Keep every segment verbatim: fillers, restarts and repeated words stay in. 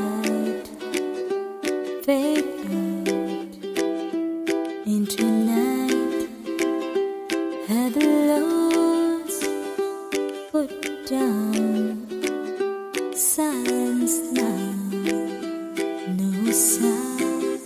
light fade out into night. Had the loads put down, silence now, no sound.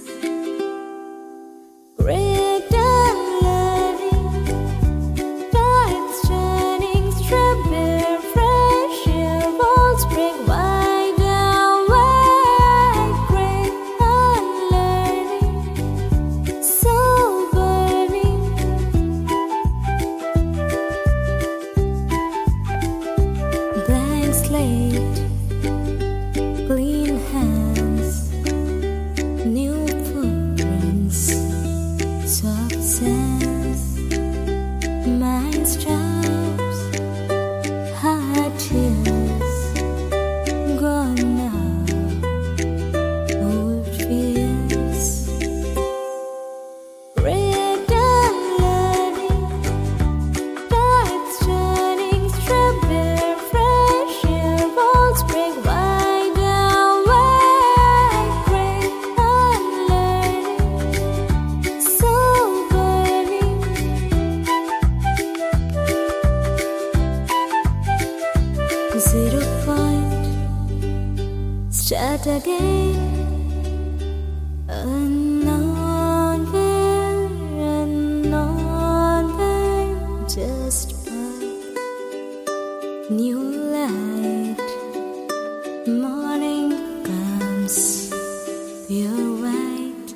Red and learning, tides turning, strawberry fresh air, walls break wide and wide. Great unlearning, soul burning. Blank slate, clean hands, new footprints, soft sands, mind stops, hard tears, gone now, old fears. Red and learning, tides turning, strawberry fresh air, walls break wide and wide. Great unlearning, soul burning. Zero point, start again. Unknown where, unknown where, just path. New light, morning comes, pure white.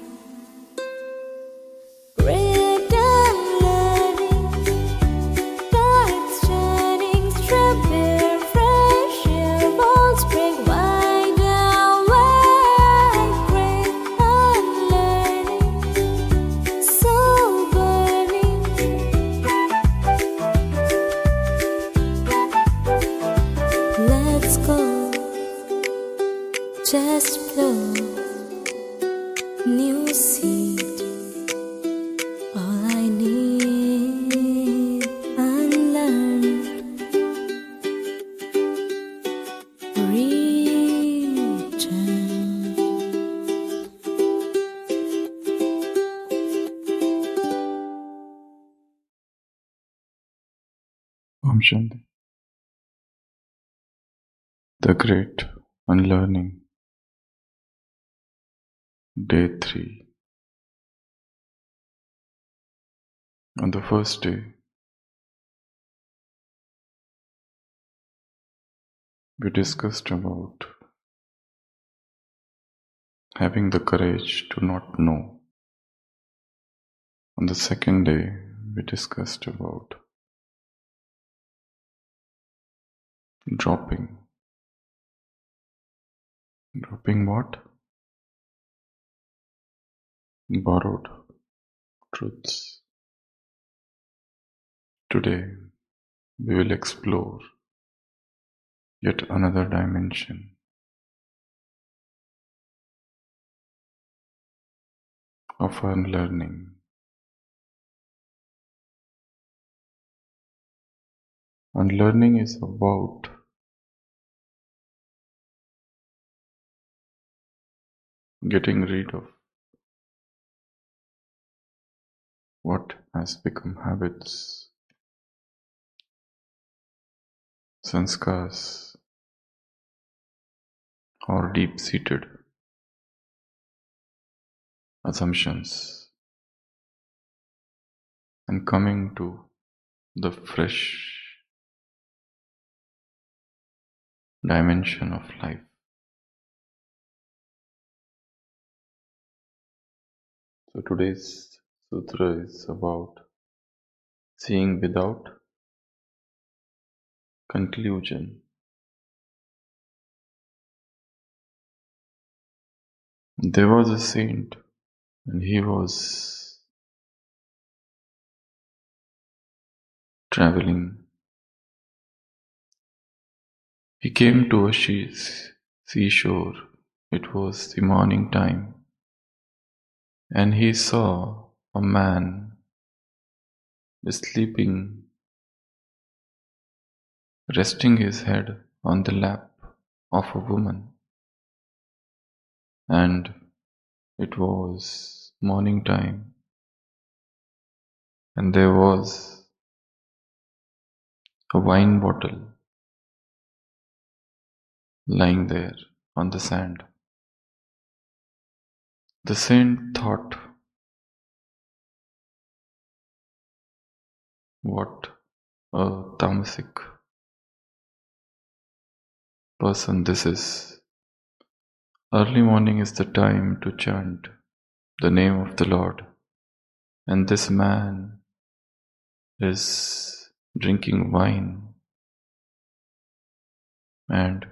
Red and learning, tides turning, strawberry fresh air, walls break wide and wide. Great unlearning, soul burning. Let's go, just flow, new seed, all I need, unlearned, return. Om Shanti. The Great Unlearning, Day three. On the first day, we discussed about having the courage to not know. On the second day, we discussed about dropping. Dropping what? Borrowed truths. Today, we will explore yet another dimension of unlearning. Unlearning is about getting rid of what has become habits, sanskars, or deep-seated assumptions, and coming to the fresh dimension of life. So today's sutra is about seeing without conclusion. There was a saint, and he was traveling. He came to a seashore. It was the morning time, and he saw a man sleeping, resting his head on the lap of a woman. and it was morning time, and there was a wine bottle lying there on the sand. The saint thought, what a tamasic person this is. Early morning is the time to chant the name of the Lord, and this man is drinking wine and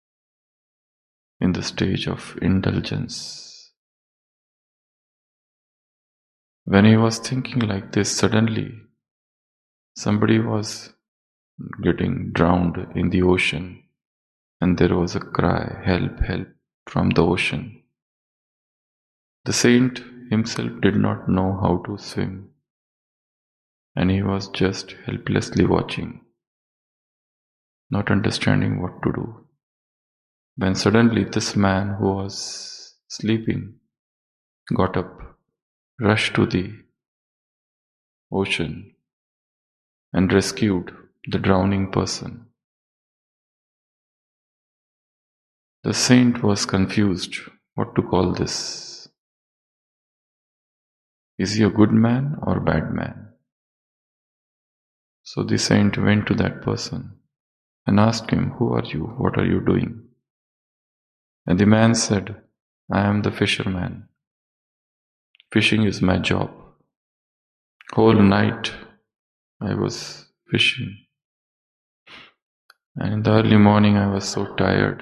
in the stage of indulgence. When he was thinking like this, suddenly somebody was getting drowned in the ocean, and there was a cry, "Help, help," from the ocean. The saint himself did not know how to swim, and he was just helplessly watching, not understanding what to do. When suddenly this man who was sleeping got up, rushed to the ocean, and rescued the drowning person. The saint was confused what to call this. Is he a good man or bad man? So the saint went to that person and asked him, "Who are you? What are you doing?" And the man said, "I am the fisherman. Fishing is my job. Whole night I was fishing, and in the early morning I was so tired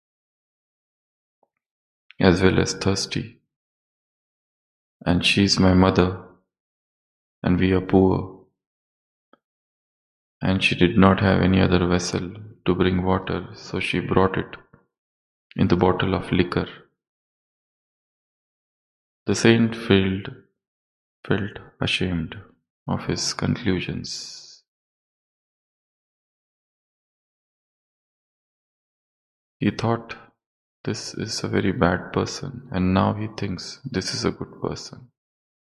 as well as thirsty. And she is my mother, and we are poor. And she did not have any other vessel to bring water, so she brought it in the bottle of liquor." The saint felt, felt ashamed of his conclusions. He thought, this is a very bad person, and now he thinks this is a good person.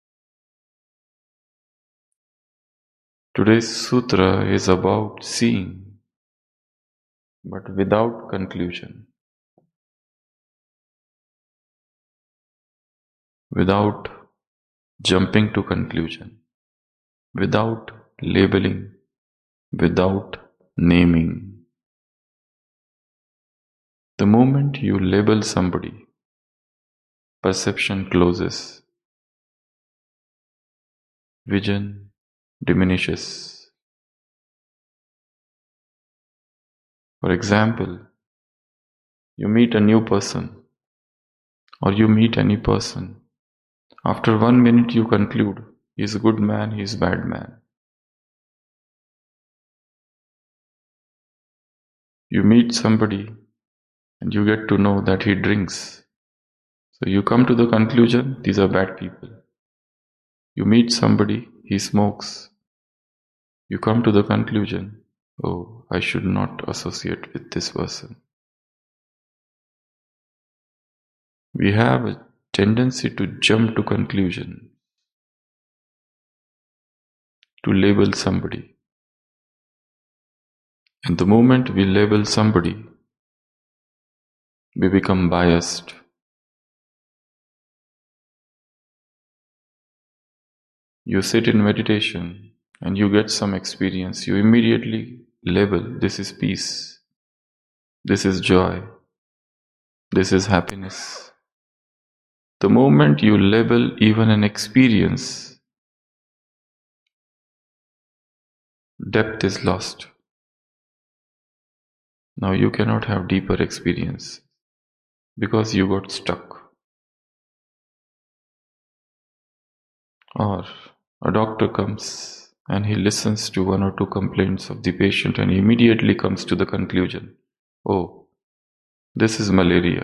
Today's sutra is about seeing, but without conclusion, without jumping to conclusion, without labeling, without naming. The moment you label somebody, perception closes, vision diminishes. For example, you meet a new person, or you meet any person. After one minute you conclude, he is a good man, he is a bad man. You meet somebody and you get to know that he drinks. So you come to the conclusion, these are bad people. You meet somebody, he smokes. You come to the conclusion, oh, I should not associate with this person. We have a tendency to jump to conclusion, to label somebody. And the moment we label somebody, we become biased. You sit in meditation and you get some experience. You immediately label, this is peace, this is joy, this is happiness. The moment you label even an experience, depth is lost. Now you cannot have deeper experience because you got stuck. Or a doctor comes and he listens to one or two complaints of the patient and he immediately comes to the conclusion, oh, this is malaria.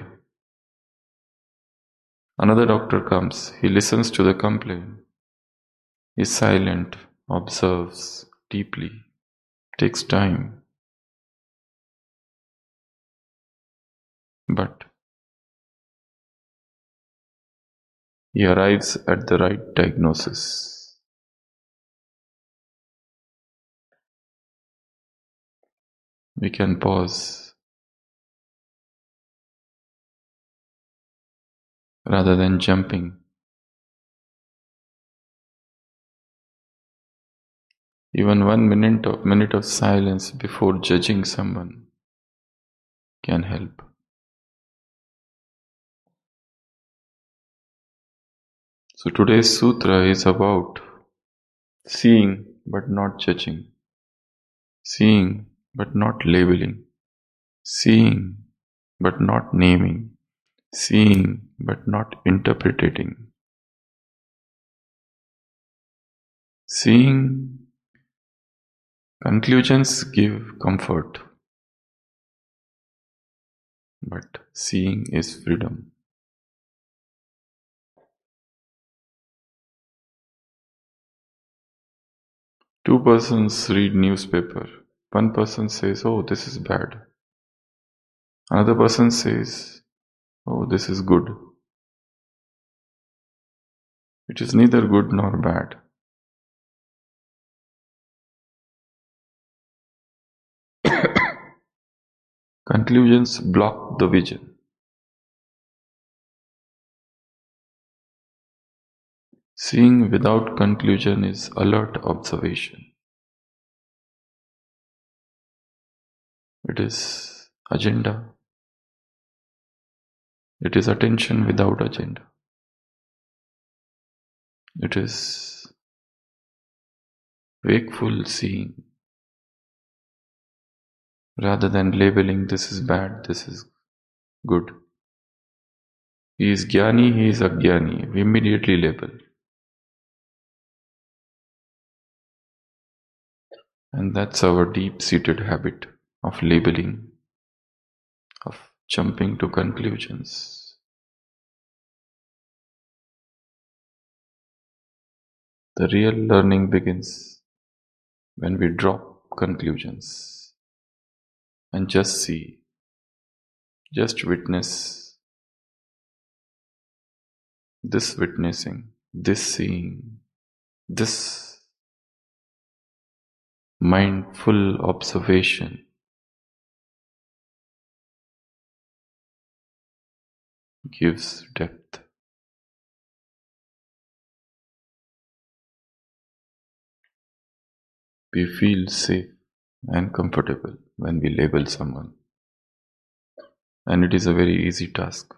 Another doctor comes, he listens to the complaint, is silent, observes deeply, takes time. But he arrives at the right diagnosis. We can pause rather than jumping. Even one minute of, minute of silence before judging someone can help. So today's sutra is about seeing but not judging, seeing but not labeling, seeing but not naming, seeing but not interpreting. Seeing conclusions give comfort, but seeing is freedom. Two persons read newspaper. One person says, "Oh, this is bad." Another person says, "Oh, this is good." It is neither good nor bad. Conclusions block the vision. Seeing without conclusion is alert observation. It is agenda. It is attention without agenda. It is wakeful seeing rather than labeling this is bad, this is good. He is Jnani, he is Ajnani. We immediately label. And that's our deep-seated habit of labeling, of jumping to conclusions. The real learning begins when we drop conclusions and just see, just witness this witnessing, this seeing, this mindful observation gives depth. We feel safe and comfortable when we label someone, and it is a very easy task.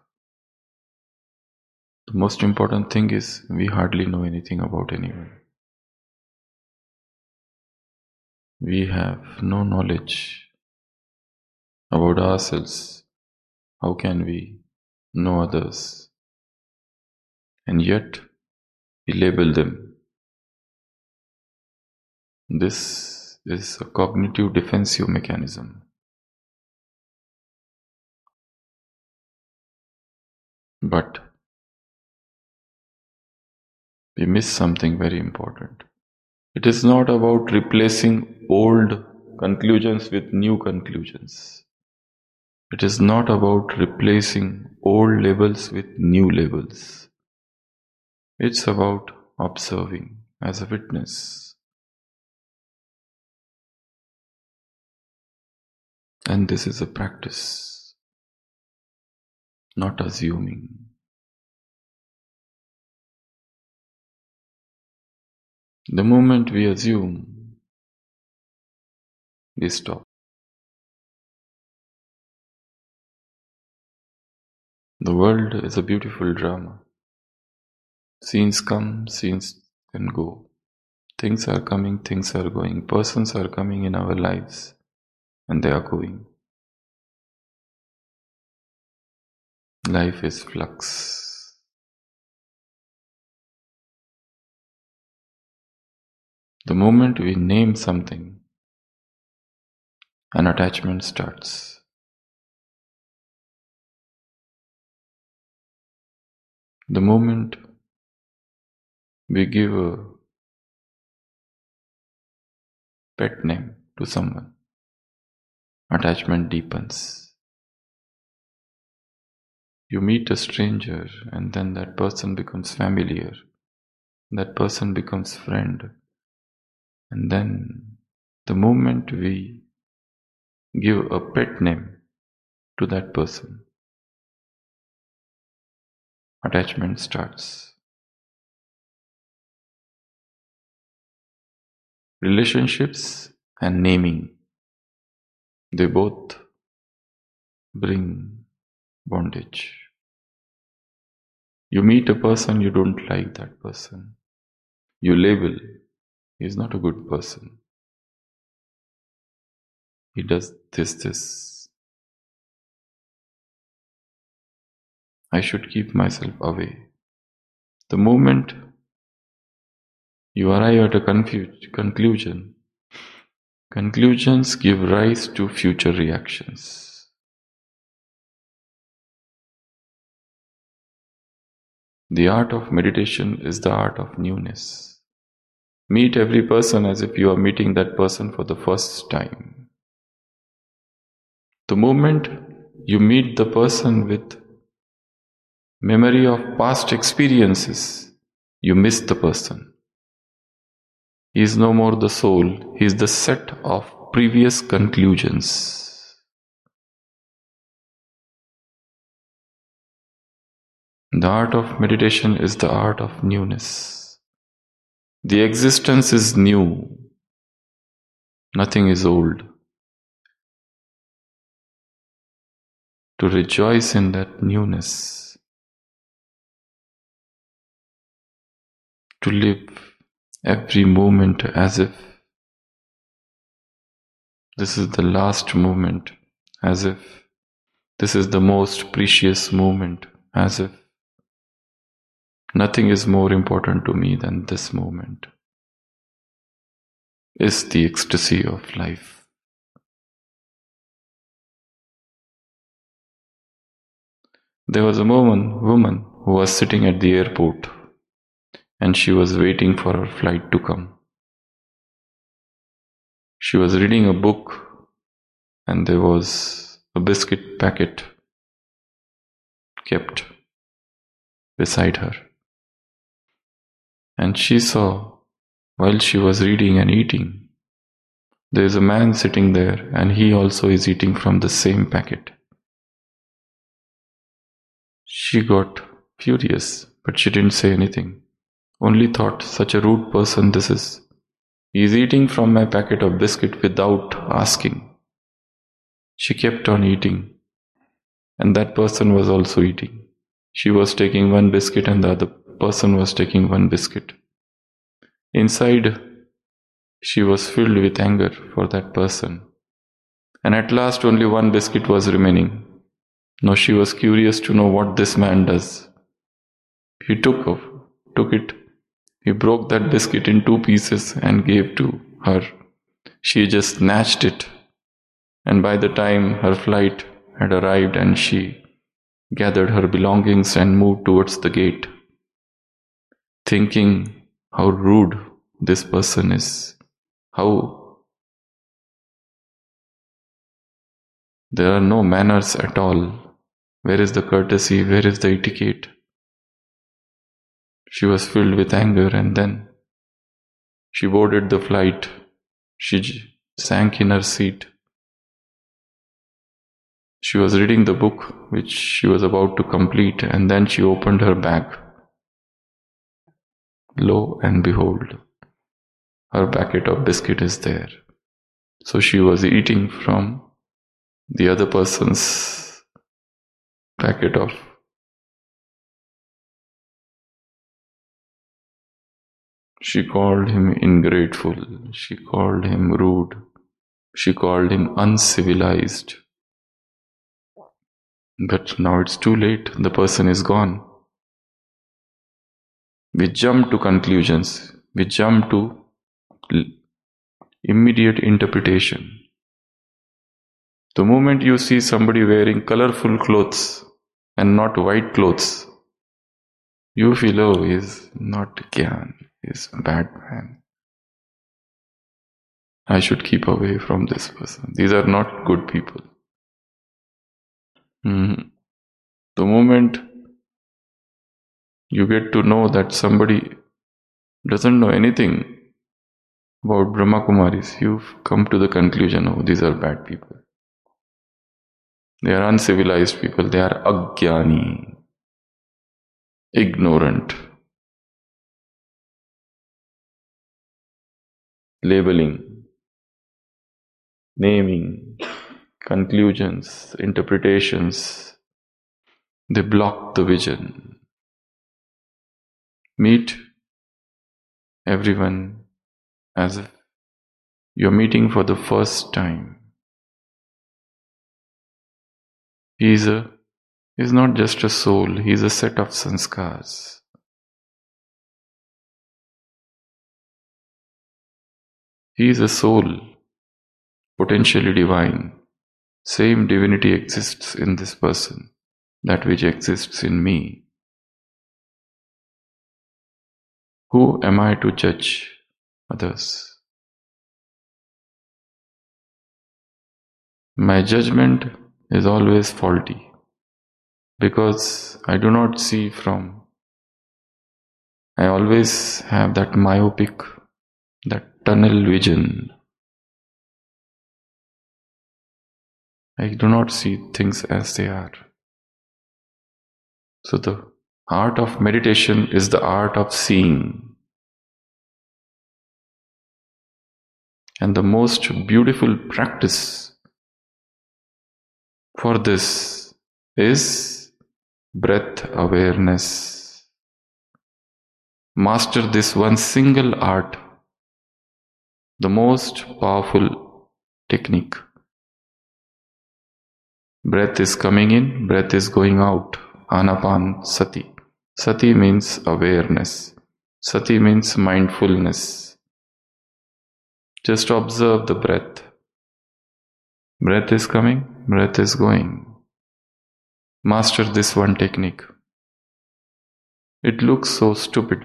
The most important thing is we hardly know anything about anyone. We have no knowledge about ourselves. How can we know others? And yet we label them. This is a cognitive defensive mechanism. But we miss something very important. It is not about replacing old conclusions with new conclusions. It is not about replacing old labels with new labels. It's about observing as a witness. And this is a practice, not assuming. The moment we assume, we stop. The world is a beautiful drama. Scenes come, scenes can go. Things are coming, things are going. Persons are coming in our lives, and they are going. Life is flux. The moment we name something, an attachment starts. The moment we give a pet name to someone, attachment deepens. You meet a stranger and then that person becomes familiar. That person becomes friend. And then the moment we give a pet name to that person, attachment starts. Relationships and naming, they both bring bondage. You meet a person, you don't like that person. You label, he is not a good person. He does this, this. I should keep myself away. The moment you arrive at a confu- conclusion, conclusions give rise to future reactions. The art of meditation is the art of newness. Meet every person as if you are meeting that person for the first time. The moment you meet the person with memory of past experiences, you miss the person. He is no more the soul, he is the set of previous conclusions. The art of meditation is the art of newness. The existence is new. Nothing is old. To rejoice in that newness, to live every moment as if this is the last moment, as if this is the most precious moment, as if nothing is more important to me than this moment, is the ecstasy of life. There was a woman, woman who was sitting at the airport and she was waiting for her flight to come. She was reading a book and there was a biscuit packet kept beside her. And she saw, while she was reading and eating, there is a man sitting there and he also is eating from the same packet. She got furious, but she didn't say anything. Only thought, such a rude person this is. He is eating from my packet of biscuit without asking. She kept on eating, and that person was also eating. She was taking one biscuit and the other person was taking one biscuit. Inside, she was filled with anger for that person. And at last only one biscuit was remaining. Now she was curious to know what this man does. He took, took it. He broke that biscuit in two pieces and gave to her. She just snatched it. And by the time her flight had arrived and she gathered her belongings and moved towards the gate, thinking how rude this person is, how there are no manners at all. Where is the courtesy? Where is the etiquette? She was filled with anger and then she boarded the flight. She sank in her seat. She was reading the book which she was about to complete and then she opened her bag. Lo and behold, her packet of biscuit is there. So she was eating from the other person's packet of She called him ingrateful, she called him rude, she called him uncivilized. But now it's too late, the person is gone. We jump to conclusions, we jump to immediate interpretation. The moment you see somebody wearing colorful clothes and not white clothes, you feel, oh, he's not Gyan, he's a bad man. I should keep away from this person. These are not good people. Mm-hmm. The moment you get to know that somebody doesn't know anything about Brahma Kumaris, you've come to the conclusion, oh, these are bad people. They are uncivilized people, they are agyani, ignorant. Labeling, naming, conclusions, interpretations, they block the vision. Meet everyone as if you're meeting for the first time. He is a, he's not just a soul, he is a set of sanskars. He is a soul, potentially divine. Same divinity exists in this person, that which exists in me. Who am I to judge others? My judgment is always faulty because I do not see from. I always have that myopic, that tunnel vision. I do not see things as they are. So the art of meditation is the art of seeing. And the most beautiful practice for this is breath awareness. Master this one single art, the most powerful technique. Breath is coming in, breath is going out. Anapanasati. Sati means awareness. Sati means mindfulness. Just observe the breath. Breath is coming, breath is going. Master this one technique. It looks so stupid,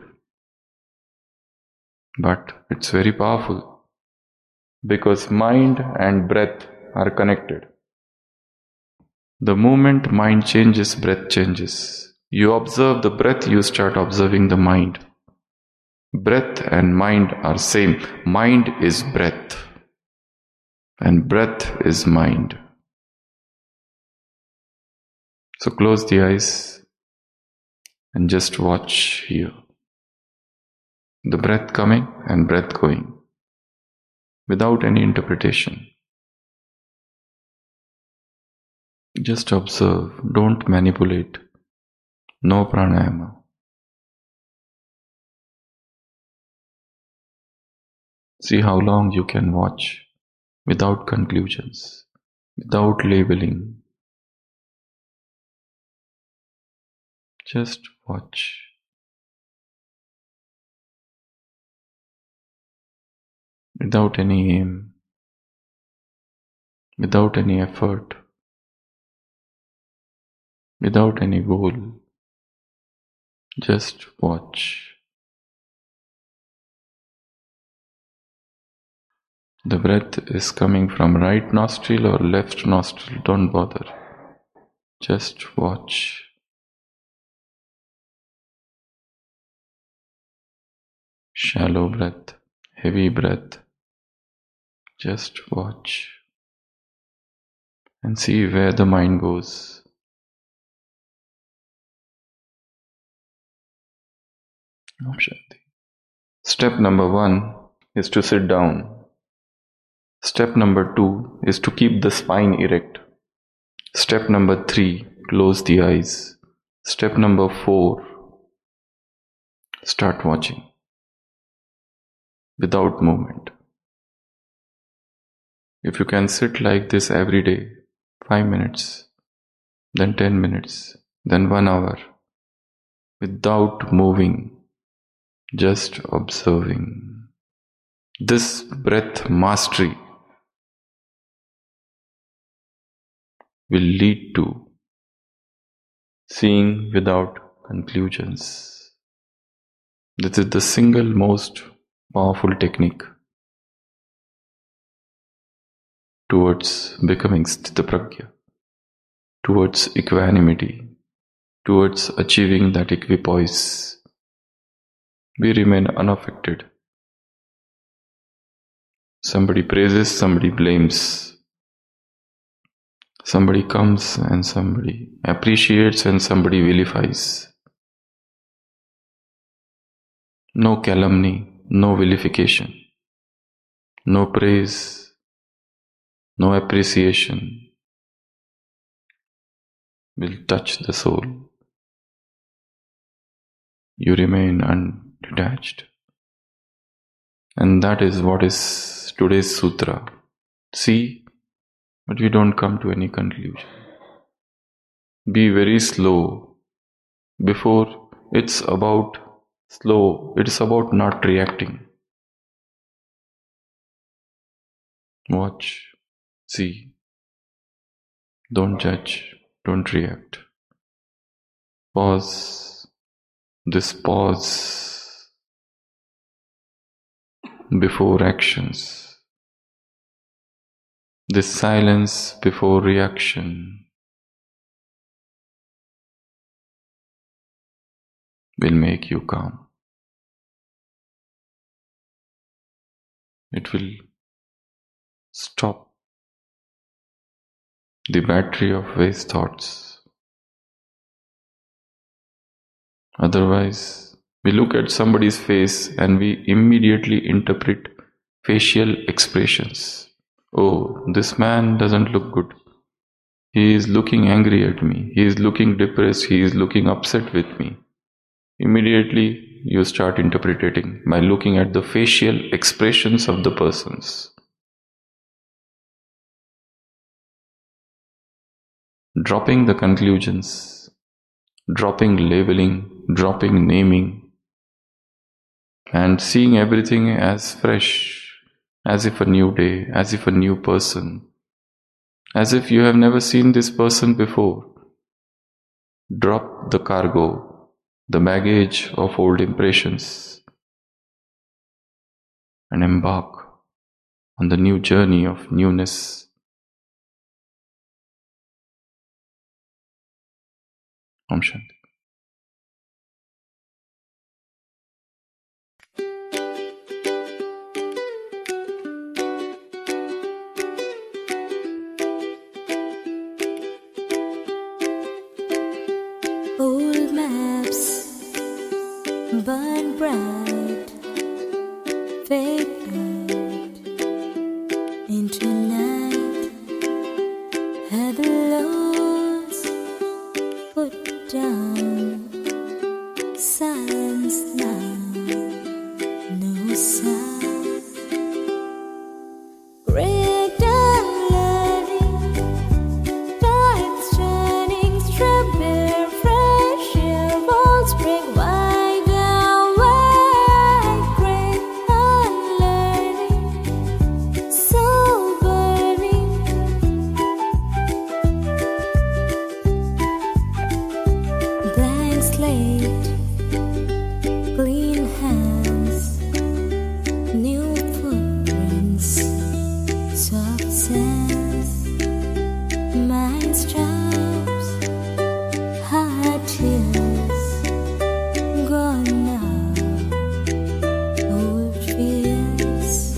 but it's very powerful because mind and breath are connected. The moment mind changes, breath changes. You observe the breath, you start observing the mind. Breath and mind are same. Mind is breath and breath is mind. So close the eyes and just watch here. The breath coming and breath going without any interpretation. Just observe, don't manipulate. No pranayama. See how long you can watch without conclusions, without labeling. Just watch. Without any aim, without any effort, without any goal. Just watch. The breath is coming from right nostril or left nostril, don't bother. Just watch. Shallow breath, heavy breath. Just watch. And see where the mind goes. Om Shanti. Step number one is to sit down. Step number two is to keep the spine erect. Step number three, close the eyes. Step number four, start watching without movement. If you can sit like this every day, five minutes, then ten minutes, then one hour, without moving, just observing. This breath mastery will lead to seeing without conclusions. This is the single most powerful technique towards becoming Sthita Prajna, towards equanimity, towards achieving that equipoise. We remain unaffected. Somebody praises, somebody blames. Somebody comes and somebody appreciates and somebody vilifies. No calumny, no vilification, no praise, no appreciation will touch the soul. You remain undetached. And that is what is today's sutra. See, but we don't come to any conclusion. Be very slow. Before it's about slow, it's about not reacting. Watch, see, don't judge, don't react. Pause, this pause before actions. This silence before reaction will make you calm. It will stop the battery of waste thoughts. Otherwise, we look at somebody's face and we immediately interpret facial expressions. Oh, this man doesn't look good. He is looking angry at me. He is looking depressed. He is looking upset with me. Immediately you start interpreting by looking at the facial expressions of the persons. Dropping the conclusions, dropping labeling, dropping naming, and seeing everything as fresh, as if a new day, as if a new person, as if you have never seen this person before. Drop the cargo, the baggage of old impressions, and embark on the new journey of newness. Om Shanti. Old maps burn bright, fade out into night. Had the loads put down, silence now, no sound. Break down learning, tides turning, strip bare, fresh air, walls break wide awake, great unlearning, soul burning. Blank slate, clean hands, new footprints, soft sands, mind stops, hard tears, gone now, old fears.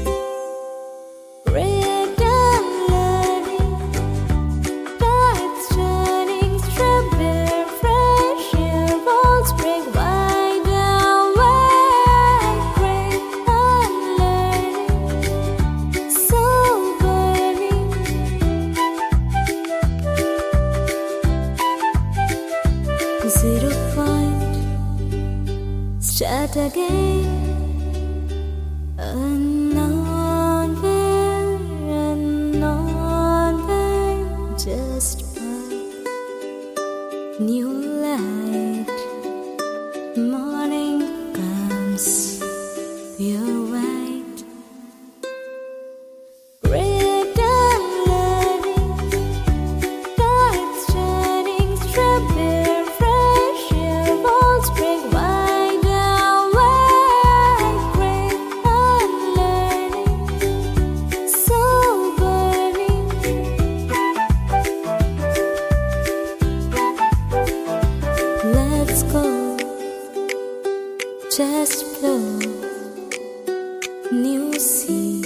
Red unlearning, tides turning, strip bare, fresh air, walls break wide awake, great unlearning, soul burning. Zero point, start again. Unknown where, unknown where, just path. New light, morning comes, pure white. Red unlearning, tides turning, strip bare, fresh air, walls break wide awake, great unlearning, sea.